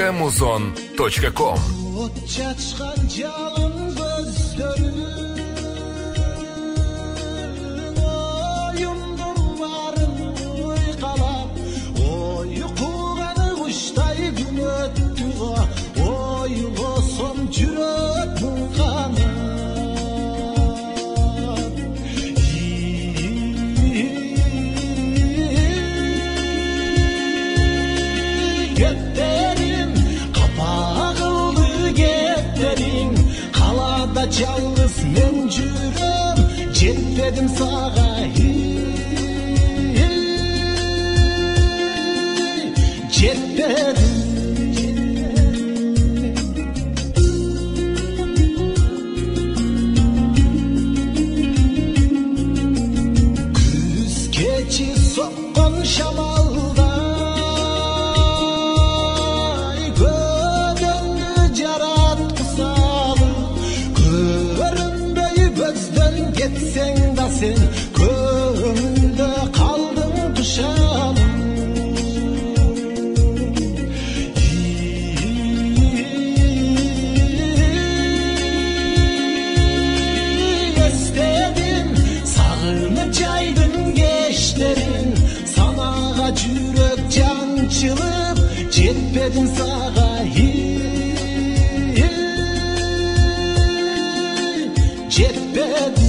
www.muzon.com. Жалғыз мен жүрем, жетпедім саға, жетпедім. Күз кечі соққан шамалдай, көдіңді жаратқысалы, кетсең да сен көңілді қалдың құшалым. Естедім сағынып жайдың кештерін, санаға жүрек жаншылып, жетпедім саға, жетпедім.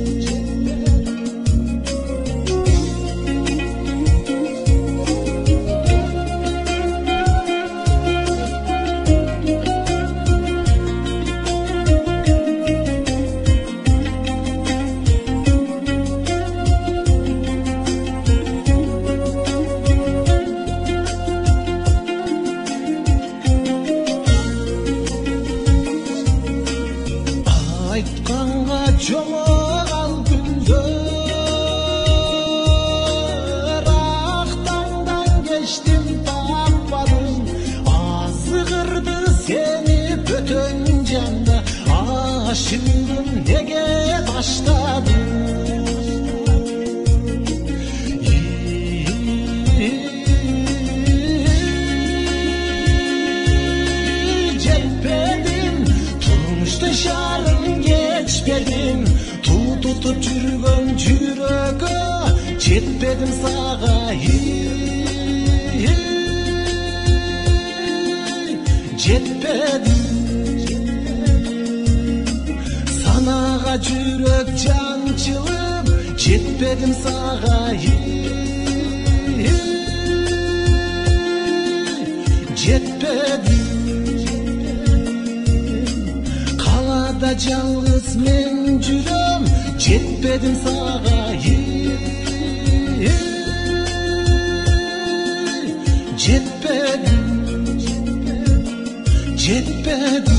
Айтқанға жоғал күндер, ақтаңдан кештім таппадым, азғырды сені бөтен жанды, ашындым неге таштадым. Жетпедім тұрмышты шарым, geçmedim, tutup жүрген жүрегі, жетпедім саға, жетпедім. Санаға жүрек жаншылып, жетпедім саға, жетпедім. Қалада жалғыз мен жүрем, жетпедім саға, жетпедім, жетпедім.